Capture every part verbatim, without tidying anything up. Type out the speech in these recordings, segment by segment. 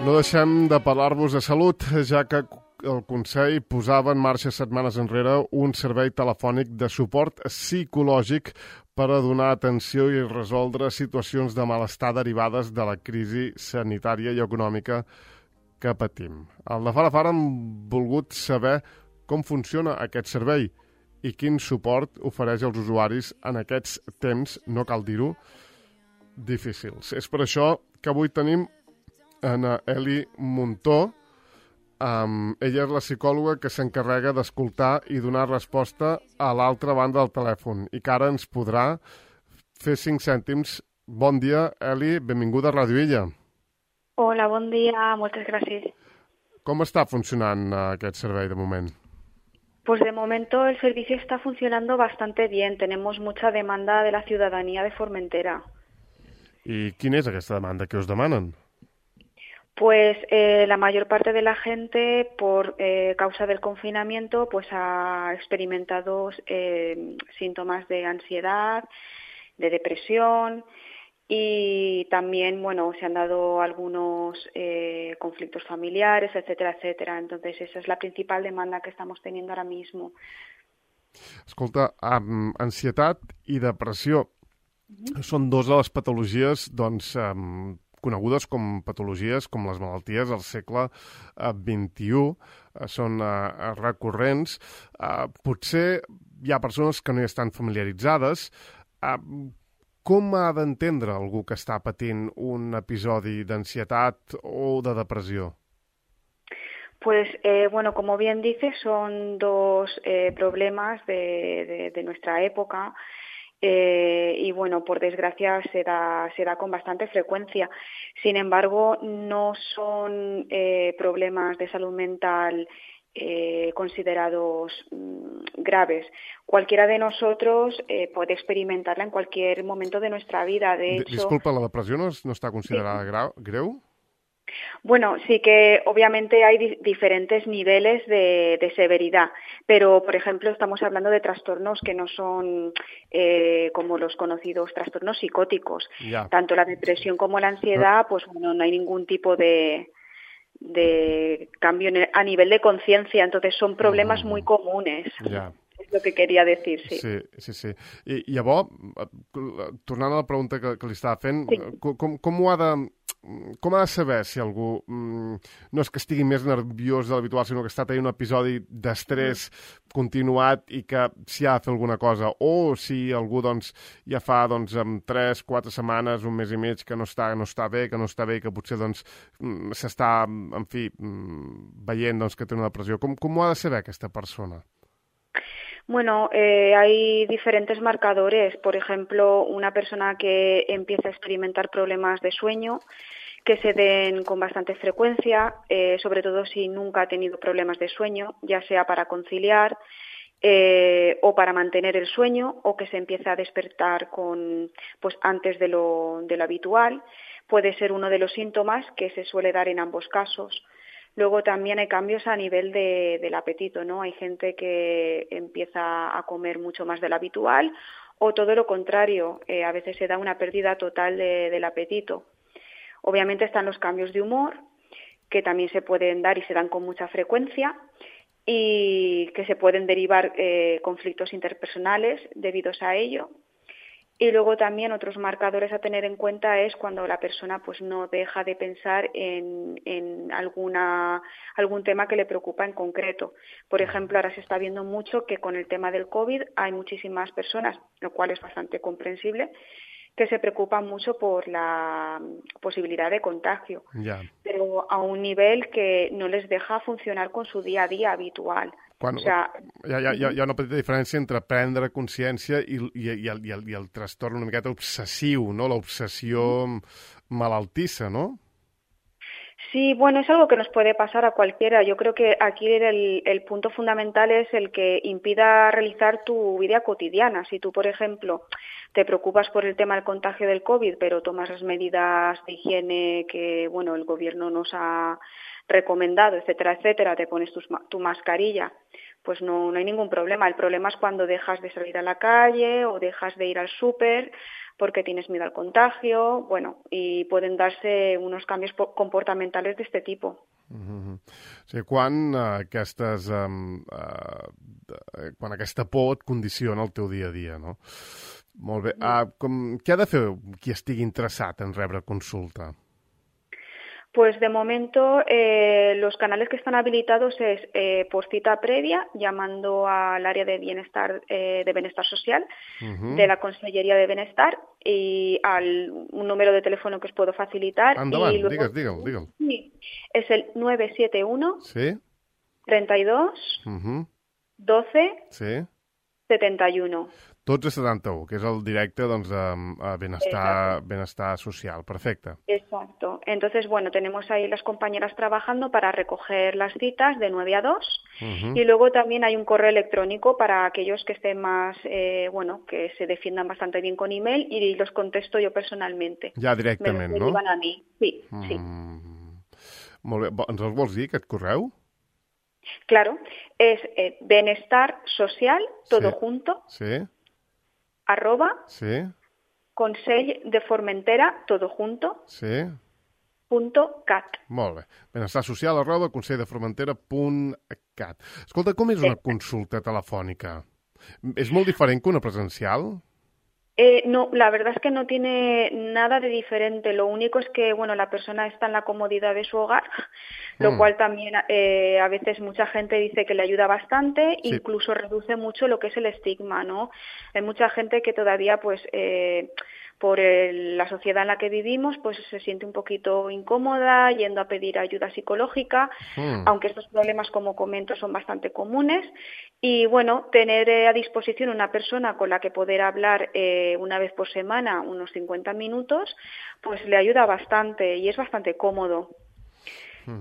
No deixem de parlar-vos de salut, ja que el Consell posava en marxa setmanes enrere un servei telefònic de suport psicològic per a donar atenció i resoldre situacions de malestar derivades de la crisi sanitària i econòmica que patim. Al de Fara Fara hem volgut saber com funciona aquest servei i quin suport ofereix als usuaris en aquests temps, no cal dir-ho, difícils. És per això que avui tenim Ana Eli Muntó. Um, ella és la psicòloga que s'encarrega d'escoltar i donar resposta a l'altra banda del telèfon i que ara ens podrà fer cinc cèntims. Bon dia, Eli, benvinguda a Ràdio Illa. Hola, bon dia, moltes gràcies. Com està funcionant uh, aquest servei de moment? Pues de momento el servicio está funcionando bastante bien. Tenemos mucha demanda de la ciudadanía de Formentera. I quina és aquesta demanda que us demanen? Pues eh, la mayor parte de la gente, por eh, causa del confinamiento, pues ha experimentado eh, síntomas de ansiedad, de depresión y también, bueno, se han dado algunos eh, conflictos familiares, etcétera, etcétera. Entonces, esa es la principal demanda que estamos teniendo ahora mismo. Escolta, um, ansietat i depressió uh-huh. són dos de les patologies, doncs, um, conegudes com patologies, com les malalties del segle vint-i-u, eh, són eh, recurrents. Eh, potser hi ha persones que no hi estan familiaritzades. Eh, com ha d'entendre algú que està patint un episodi d'ansietat o de depressió? Pues, eh, bueno, como bien dices, son dos eh, problemas de, de, de nuestra época. Eh, y bueno, por desgracia se da, se da con bastante frecuencia. Sin embargo, no son eh, problemas de salud mental eh, considerados mm, graves. Cualquiera de nosotros eh, puede experimentarla en cualquier momento de nuestra vida. De hecho, Disculpa, ¿la depressió no, no està considerada sí. grau, greu? Bueno, sí que obviamente hay di- diferentes niveles de, de severidad, pero por ejemplo estamos hablando de trastornos que no son eh, como los conocidos trastornos psicóticos. Ya. Tanto la depresión como la ansiedad, pues bueno, no hay ningún tipo de, de cambio en el, a nivel de conciencia, entonces son problemas mm. muy comunes. Ya. És el que queria dir, sí. Sí, sí, sí. I, i llavors, tornant a la pregunta que, que li estava fent, sí. com, com ho ha de... Com ha de saber si algú mm, no és que estigui més nerviós de l'habitual, sinó que està tenint un episodi d'estrès mm. continuat i que s'hi ha de fer alguna cosa, o si algú doncs, ja fa doncs, en tres, quatre setmanes, un mes i mig, que no està, no està bé, que no està bé, que potser doncs, mm, s'està, en fi, mm, veient doncs, que té una depressió. Com, com ho ha de saber aquesta persona? Bueno, eh, hay diferentes marcadores. Por ejemplo, una persona que empieza a experimentar problemas de sueño, que se den con bastante frecuencia, eh, sobre todo si nunca ha tenido problemas de sueño, ya sea para conciliar eh, o para mantener el sueño, o que se empiece a despertar con, pues, antes de lo, de lo habitual. Puede ser uno de los síntomas que se suele dar en ambos casos. Luego también hay cambios a nivel de, del apetito, ¿no? Hay gente que empieza a comer mucho más de lo habitual o todo lo contrario, eh, a veces se da una pérdida total de, del apetito. Obviamente están los cambios de humor, que también se pueden dar y se dan con mucha frecuencia y que se pueden derivar eh, conflictos interpersonales debidos a ello. Y luego también otros marcadores a tener en cuenta es cuando la persona pues no deja de pensar en, en alguna, algún tema que le preocupa en concreto. Por ejemplo, ahora se está viendo mucho que con el tema del COVID hay muchísimas personas, lo cual es bastante comprensible, que se preocupan mucho por la posibilidad de contagio, yeah. pero a un nivel que no les deja funcionar con su día a día habitual. Quan, o sea, hi, ha, hi, ha, hi ha una petita diferència entre prendre consciència i, i, i, el, i, el, i el trastorn una miqueta obsessiu, no? L'obsessió malaltissa, ¿no? Sí, bueno, es algo que nos puede pasar a cualquiera. Yo creo que aquí el, el punto fundamental es el que impida realizar tu vida cotidiana. Si tú, por ejemplo, te preocupas por el tema del contagio del COVID, pero tomas las medidas de higiene que, bueno, el gobierno nos ha recomendado, etcétera, etcétera, te pones tu, tu mascarilla, pues no, no hay ningún problema. El problema es cuando dejas de salir a la calle o dejas de ir al súper porque tienes miedo al contagio, bueno, y pueden darse unos cambios comportamentales de este tipo. Mm-hmm. O sigui, quan, uh, aquestes, um, uh, quan aquesta por et condiciona el teu dia a dia, no? Molt bé. Uh, com, què ha de fer qui estigui interessat en rebre consulta? Pues de momento eh, los canales que están habilitados es eh, por cita previa, llamando al área de bienestar eh, de bienestar social uh-huh. de la Conselleria de Bienestar y al un número de teléfono que os puedo facilitar. Endavant, y luego, digues, digue'l, digue'l. Sí, es el nueve siete uno sí? treinta y dos uh-huh. doce sí? setenta y uno. dotze setanta u, que és el directe doncs, a, a benestar, benestar social. Perfecte. Exacto. Entonces, bueno, tenemos ahí las compañeras trabajando para recoger las citas de nueve a dos uh-huh. y luego también hay un correo electrónico para aquellos que estén más, eh, bueno, que se defiendan bastante bien con email y los contesto yo personalmente. Ja directament, Me no? Me a mí, sí, mm. sí. Molt bé. Ens el vols dir, aquest correu? Claro. Es eh, bienestar social, todo sí. junto. Sí. arroba sí. Consell de Formentera, todo junto, sí. punto cat. Molt bé. Benestar social arroba consell de formentera punt cat. Escolta, com és una consulta telefònica? És molt diferent que una presencial? Eh, no, la verdad es que no tiene nada de diferente. Lo único es que, bueno, la persona está en la comodidad de su hogar, lo mm. cual también eh, a veces mucha gente dice que le ayuda bastante, sí. incluso reduce mucho lo que es el estigma, ¿no? Hay mucha gente que todavía, pues, eh, por el, la sociedad en la que vivimos, pues se siente un poquito incómoda yendo a pedir ayuda psicológica, mm. aunque estos problemas, como comento, son bastante comunes. Y bueno, tener eh, a disposición una persona con la que poder hablar eh, una vez por semana, unos cincuenta minutos, pues le ayuda bastante y es bastante cómodo. Uh-huh.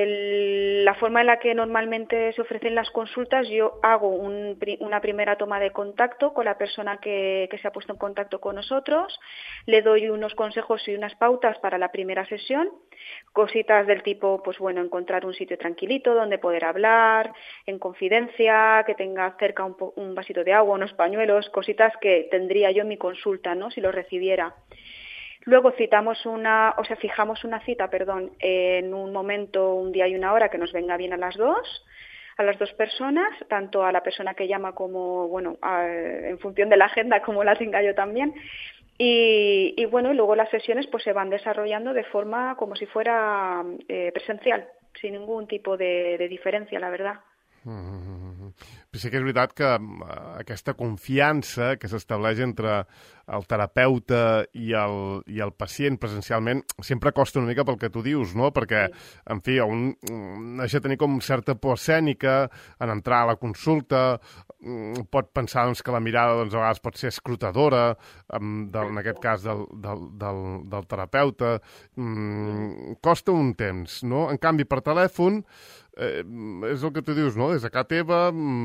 El, la forma en la que normalmente se ofrecen las consultas, yo hago un, una primera toma de contacto con la persona que, que se ha puesto en contacto con nosotros, le doy unos consejos y unas pautas para la primera sesión, cositas del tipo, pues bueno, encontrar un sitio tranquilito donde poder hablar, en confidencia, que tenga cerca un, un vasito de agua, unos pañuelos, cositas que tendría yo en mi consulta, ¿no?, si lo recibiera. Luego citamos una, o sea, fijamos una cita, perdón, en un momento, un día y una hora que nos venga bien a las dos, a las dos personas, tanto a la persona que llama como, bueno, a, en función de la agenda como la tenga yo también. Y, y bueno, y luego las sesiones pues se van desarrollando de forma como si fuera eh, presencial, sin ningún tipo de, de diferencia, la verdad. Mm-hmm. Sí que és veritat que aquesta confiança que s'estableix entre el terapeuta i el, i el pacient presencialment sempre costa una mica pel que tu dius, no? Perquè, en fi, un deixa de tenir com certa por escènica en entrar a la consulta, pot pensar doncs, que la mirada doncs, a vegades pot ser escrutadora, en aquest cas del, del, del, del terapeuta. Mm, costa un temps, no? En canvi, per telèfon, eh, és el que tu dius, no? Des de casa teva,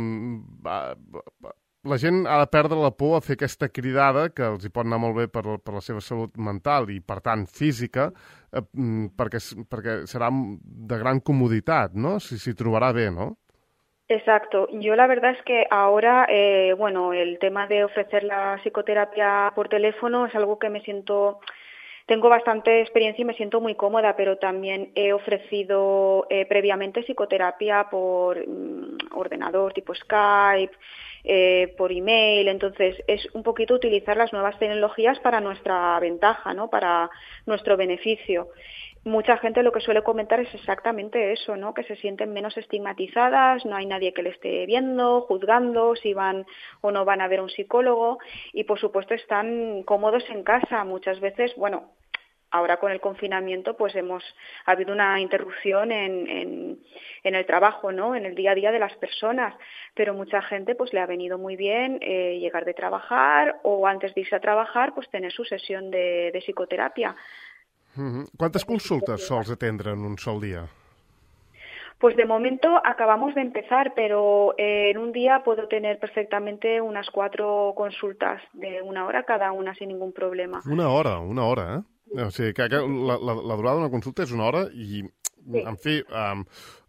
la gent ha de perdre la por a fer aquesta cridada, que els hi pot anar molt bé per, per la seva salut mental i, per tant, física, eh, perquè, perquè serà de gran comoditat, ¿no? Si s'hi trobarà bé, ¿no? Exacto. Yo la verdad es que ahora, eh, bueno, el tema de ofrecer la psicoterapia por teléfono es algo que me siento... Tengo bastante experiencia y me siento muy cómoda, pero también he ofrecido eh, previamente psicoterapia por mm, ordenador, tipo Skype, eh, por email. Entonces, es un poquito utilizar las nuevas tecnologías para nuestra ventaja, ¿no?, para nuestro beneficio. Mucha gente lo que suele comentar es exactamente eso, ¿no?, que se sienten menos estigmatizadas, no hay nadie que le esté viendo, juzgando si van o no van a ver un psicólogo y, por supuesto, están cómodos en casa. Muchas veces, bueno, ahora con el confinamiento pues hemos ha habido una interrupción en, en, en el trabajo, ¿no?, en el día a día de las personas, pero mucha gente pues le ha venido muy bien eh, llegar de trabajar o antes de irse a trabajar pues tener su sesión de, de psicoterapia. Uh-huh. ¿Cuántas consultas sols atendre en un sol día? Pues de momento acabamos de empezar, pero eh, en un día puedo tener perfectamente unas cuatro consultas de una hora cada una sin ningún problema. Una hora, una hora, eh? O sigui, que, que la, la, la durada d'una consulta és una hora i, sí. en fi, um,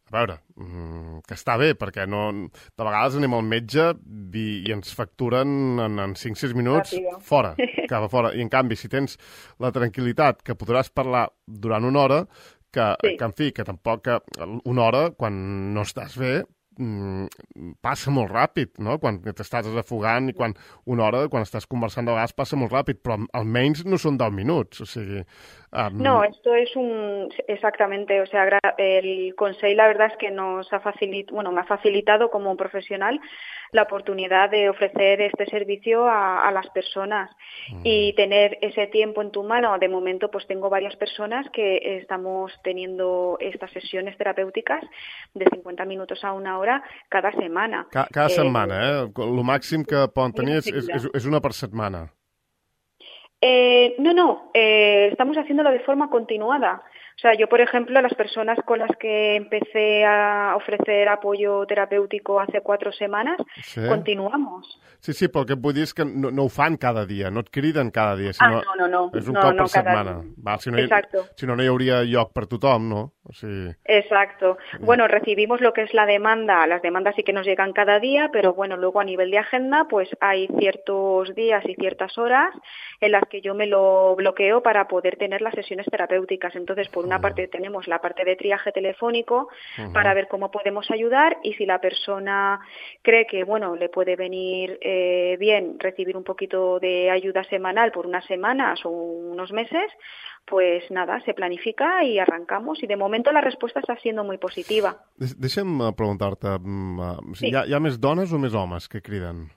a veure, que està bé, perquè no, de vegades anem al metge i, i ens facturen en, en cinc sis minuts Ràpido. fora, cap a fora. I en canvi, si tens la tranquil·litat que podràs parlar durant una hora, que, sí. que en fi, que tampoc que una hora, quan no estàs bé, passa molt ràpid, no? Quan t'estàs desafogant i quan una hora, quan estàs conversant de vegades, passa molt ràpid, però almenys no són deu minuts, o sigui... Um... No, esto es un... Exactamente, o sea, el Consell la verdad es que nos ha facilitado, bueno, me ha facilitado como profesional la oportunidad de ofrecer este servicio a, a las personas mm. y tener ese tiempo en tu mano. De momento, pues tengo varias personas que estamos teniendo estas sesiones terapéuticas de cincuenta minutos a una hora cada semana. Ca cada eh, setmana, eh? El màxim que poden tenir és, és, és una per setmana. Eh, no, no, eh, estamos haciéndolo de forma continuada. O sea, yo, por ejemplo, las personas con las que empecé a ofrecer apoyo terapéutico hace cuatro semanas, sí. continuamos. Sí, sí, però el que et vull dir és que no, no ho fan cada dia, no et criden cada dia, sinó ah, no, no, no. és un no, cop no, per setmana. Val, si, no hi, si no, no hi hauria lloc per tothom, no? O sigui... Exacto. Bueno, recibimos lo que es la demanda, las demandas sí que nos llegan cada día, pero bueno, luego a nivel de agenda, pues hay ciertos días y ciertas horas en las que yo me lo bloqueo para poder tener las sesiones terapéuticas. Entonces, por una parte tenemos la parte de triaje telefónico uh-huh. para ver cómo podemos ayudar y si la persona cree que, bueno, le puede venir eh, bien recibir un poquito de ayuda semanal por unas semanas o unos meses, pues nada, se planifica y arrancamos. Y de momento la respuesta está siendo muy positiva. Deixa'm preguntar-te, sí. hi, ha, hi ha més dones o més homes que criden?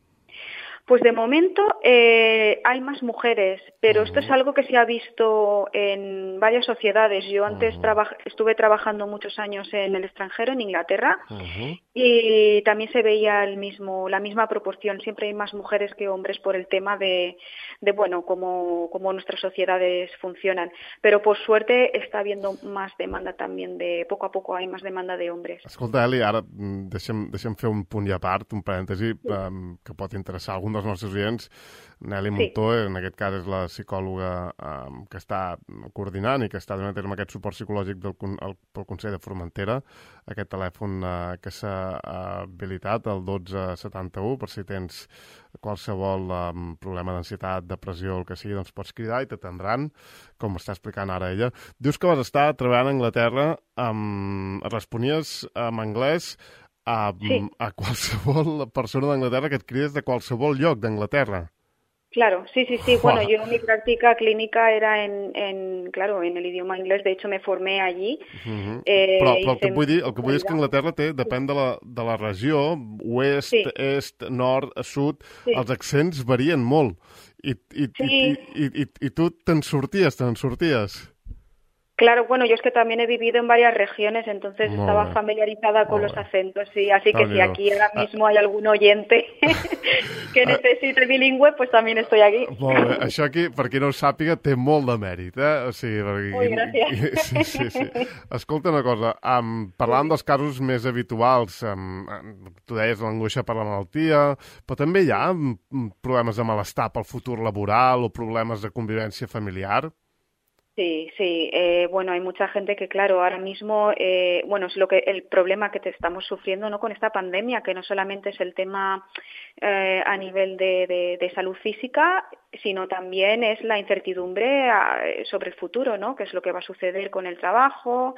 Pues de momento eh, hay más mujeres, pero uh-huh. esto es algo que se ha visto en varias sociedades. Yo antes uh-huh. traba- estuve trabajando muchos años en el extranjero, en Inglaterra, uh-huh. y también se veía el mismo, la misma proporción. Siempre hay más mujeres que hombres por el tema de, de bueno, cómo, cómo nuestras sociedades funcionan. Pero por suerte está habiendo más demanda también de, poco a poco hay más demanda de hombres. Escolta, Eli, ara deixem, deixem fer un punt i a part, un parèntesi, sí. um, que pot interessar algun dels nostres oients. Nelly Montó, sí. en aquest cas és la psicòloga um, que està coordinant i que està donant a terme aquest suport psicològic del, el, pel Consell de Formentera, aquest telèfon uh, que s'ha habilitat, el dotze setanta-u, per si tens qualsevol um, problema d'ansietat, depressió, el que sigui, doncs pots cridar i t'atendran, com està explicant ara ella. Dius que vas estar treballant a Anglaterra, um, responies en anglès a, sí. a qualsevol persona d'Anglaterra que et crides de qualsevol lloc d'Anglaterra. Claro, sí, sí, sí. Bueno, yo mi práctica clínica era en, en, claro, en el idioma inglés. De hecho, me formé allí. Uh-huh. eh, però però el, que vull dir, el que vull dir és que Anglaterra té, depèn de la, de la regió, oest, sí. est, nord, sud, sí. els accents varien molt. I, i, sí. i, i, i, i tu te'n sorties, te'n sorties. Claro, bueno, yo es que también he vivido en varias regiones, entonces Molt estaba bé. familiarizada con Molt los acentos, sí, así que si aquí ahora mismo hay algún oyente que necesite bilingüe, pues también estoy aquí. Molt bé, això aquí, per qui no ho sàpiga, té molt de mèrit, eh? O sigui, perquè... Ui, gràcies. Sí, sí, sí. Escolta una cosa, um, parlant sí. dels casos més habituals, um, tu deies l'angoixa per la malaltia, però també hi ha um, problemes de malestar pel futur laboral o problemes de convivència familiar? Sí, sí. Eh, bueno, hay mucha gente que, claro, ahora mismo, eh, bueno, es lo que el problema que te estamos sufriendo, ¿no? Con esta pandemia, que no solamente es el tema eh, a nivel de, de, de salud física, sino también es la incertidumbre a, sobre el futuro, ¿no? Qué es lo que va a suceder con el trabajo,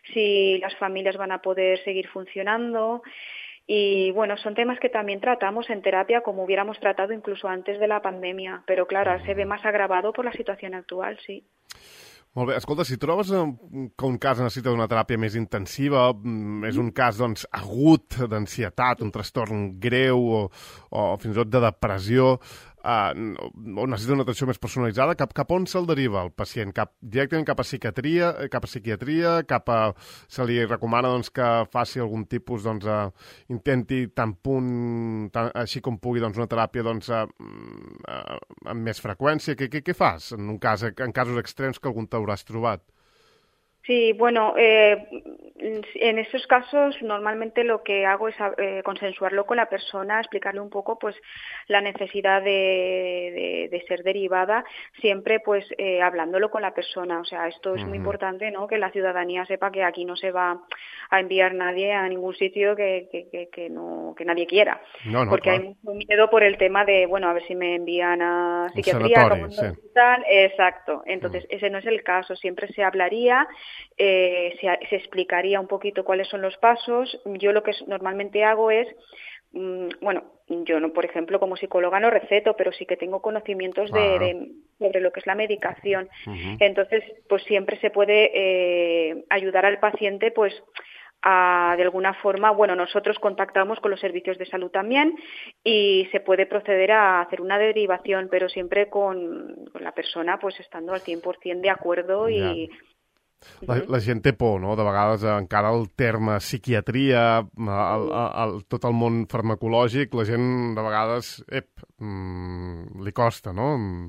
si las familias van a poder seguir funcionando. Y bueno, son temas que también tratamos en terapia como hubiéramos tratado incluso antes de la pandemia, pero claro, se ve más agravado por la situación actual, sí. Molt bé. Escolta, si trobes que un cas necessita una teràpia més intensiva, és un cas doncs, agut d'ansietat, un trastorn greu o, o fins i tot de depressió, uh, o necessita una atenció més personalitzada, cap, cap on se'l deriva el pacient? Cap, directament cap a psiquiatria, cap a psiquiatria, cap a... se li recomana doncs, que faci algun tipus, doncs, uh, intenti tan punt, tan, així com pugui, doncs, una teràpia doncs, uh, uh, amb més freqüència. Què, què, què fas en, un cas, en casos extrems que algun t'hauràs trobat? Sí, bueno, eh, en esos casos normalmente lo que hago es eh, consensuarlo con la persona, explicarle un poco pues la necesidad de, de, de ser derivada, siempre pues eh, hablándolo con la persona. O sea, esto es uh-huh. muy importante, ¿no? Que la ciudadanía sepa que aquí no se va a enviar nadie a ningún sitio que, que, que, que no que nadie quiera, no, no, porque clar. hay mucho miedo por el tema de, bueno, a ver si me envían a psiquiatría, sanatori, como sí. hospital. Exacto. Entonces uh-huh. ese no es el caso. Siempre se hablaría, eh, se, se explicaría un poquito cuáles son los pasos. Yo lo que normalmente hago es, mmm, bueno, yo no, por ejemplo, como psicóloga no receto, pero sí que tengo conocimientos de, ah. de sobre lo que es la medicación. Uh-huh. Entonces, pues siempre se puede eh, ayudar al paciente, pues a, de alguna forma, bueno, nosotros contactamos con los servicios de salud también y se puede proceder a hacer una derivación, pero siempre con, con la persona pues estando al cien por ciento de acuerdo y... Yeah. La, la gent té por, no? De vegades encara el terme psiquiatria, el, el, tot el món farmacològic, la gent de vegades, ep, mm, li costa, no?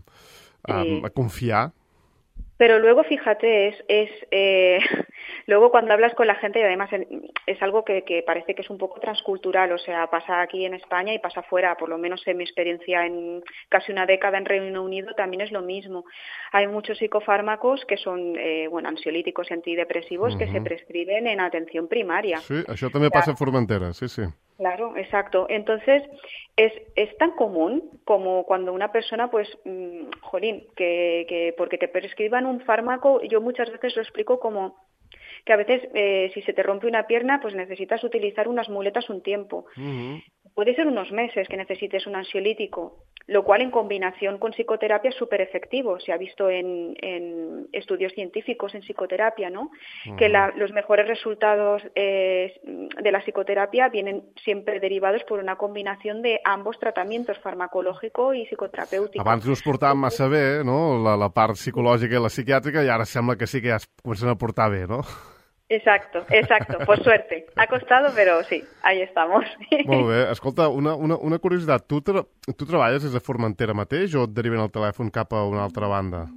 A, sí. a confiar. Pero luego, fíjate, es, es eh, luego cuando hablas con la gente, y además es algo que, que parece que es un poco transcultural, o sea, pasa aquí en España y pasa fuera, por lo menos en mi experiencia en casi una década en Reino Unido también es lo mismo. Hay muchos psicofármacos que son, eh, bueno, ansiolíticos y antidepresivos uh-huh. que se prescriben en atención primaria. Sí, això també passa a Formentera, sí, sí. Claro, exacto. Entonces, es, es tan común como cuando una persona, pues, mmm, jolín, que, que porque te prescriban un fármaco, yo muchas veces lo explico como que a veces eh, si se te rompe una pierna, pues necesitas utilizar unas muletas un tiempo. Uh-huh. Puede ser unos meses que necesites un ansiolítico, lo cual en combinación con psicoterapia es súper efectivo. Se ha visto en, en estudios científicos en psicoterapia, ¿no? Uh-huh. Que la, los mejores resultados eh, de la psicoterapia vienen siempre derivados por una combinación de ambos tratamientos, farmacològico i psicoterapèutic. Abans no es portaven massa bé, no?, la, la part psicològica i la psiquiàtrica, i ara sembla que sí que ja es comencen a portar bé, no? Exacto, exacto, por suerte. Ha costado, pero sí, ahí estamos. Molt bé. Escolta, una, una, una curiositat. Tu, tra tu treballes des de Formentera mateix o et deriven el telèfon cap a una altra banda?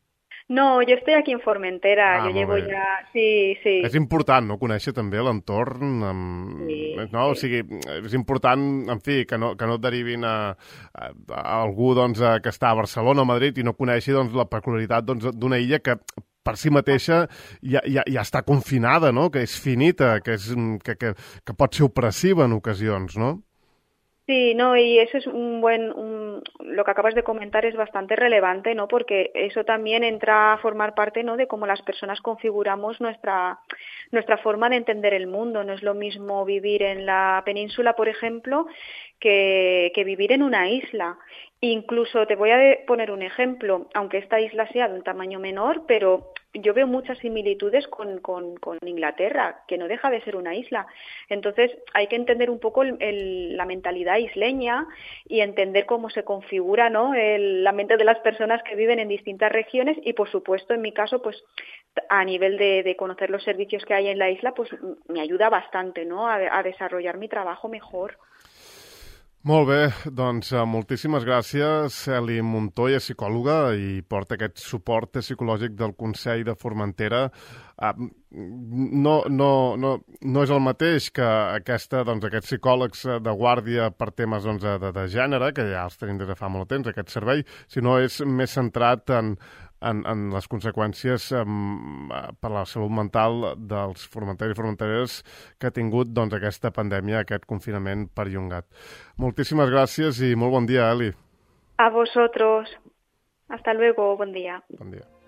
No, yo estoy aquí en Formentera. Ah, yo llevo bé. ya... Sí, sí. És important, no?, conèixer també l'entorn. Amb... Sí, no? sí. O sigui, és important, en fi, que no, que no et derivin a, a, a algú doncs, a, que està a Barcelona o Madrid i no coneixi doncs, la peculiaritat d'una doncs, illa que per si mateixa ja, ja, ja està confinada, no?, que és finita, que, és, que, que, que pot ser opressiva en ocasions, no? Sí, no, y eso es un buen, un, lo que acabas de comentar es bastante relevante, ¿no? Porque eso también entra a formar parte, ¿no?, de cómo las personas configuramos nuestra, nuestra forma de entender el mundo. No es lo mismo vivir en la península, por ejemplo, que, que vivir en una isla. Incluso te voy a poner un ejemplo, aunque esta isla sea de un tamaño menor, pero yo veo muchas similitudes con, con, con Inglaterra, que no deja de ser una isla. Entonces hay que entender un poco el, el, la mentalidad isleña y entender cómo se configura, ¿no?, el, la mente de las personas que viven en distintas regiones y, por supuesto, en mi caso, pues a nivel de, de conocer los servicios que hay en la isla, pues me ayuda bastante, ¿no?, a, a desarrollar mi trabajo mejor. Molt bé, doncs moltíssimes gràcies. Eli Montoya, psicòloga, i porta aquest suport psicològic del Consell de Formentera. No, no, no, no és el mateix que aquesta, doncs, aquests psicòlegs de guàrdia per temes doncs, de, de gènere, que ja els tenim des de fa molt temps, aquest servei, sinó és més centrat en, en, en les conseqüències um, per la salut mental dels formenteros i formenteres que ha tingut doncs, aquesta pandèmia, aquest confinament perllongat. Moltíssimes gràcies i molt bon dia, Eli. A vosotros. Hasta luego. Buen día. Bon dia.